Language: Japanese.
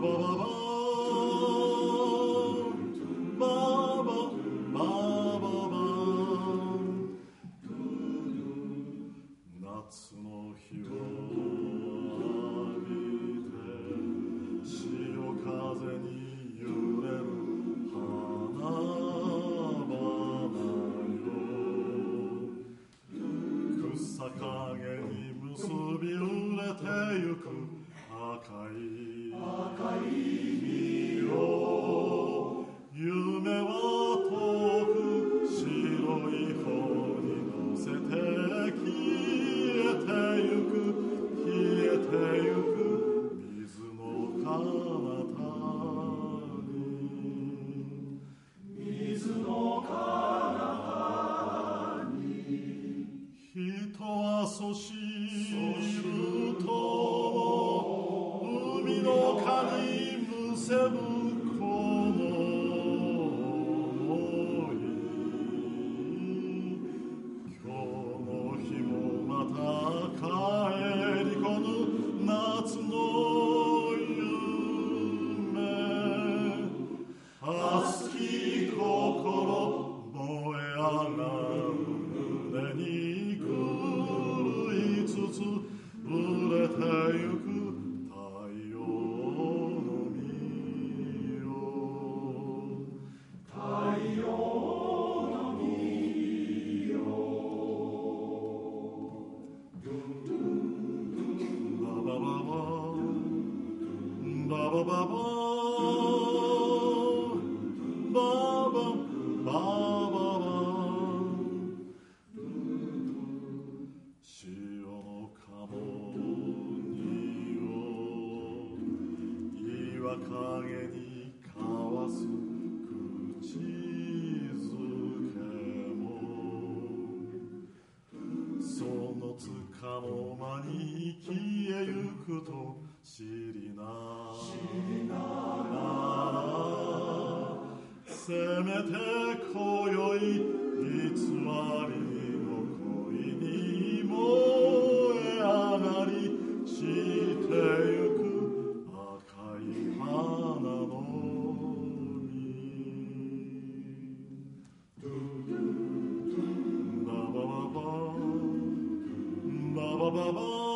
夏の日を浴びて潮風に揺れる花々よ、草陰に結び売れてゆく赤い実よ、夢は遠く白い帆に乗せて消えてゆく水の彼方に人はそしると海の蚊にむせぶこの想い、今日の日もまた帰りこぬ夏の夢、熱き心燃え上がる胸に狂いつつ売れてゆく太陽の実よ、太陽の実よ、バババババババババババ潮の鴨に岩陰に交わす口づけも、そのつかの間に消えゆくと知りながら、せめて今宵偽りの恋に燃え上がりしてゆく赤い花の実、ババババババババ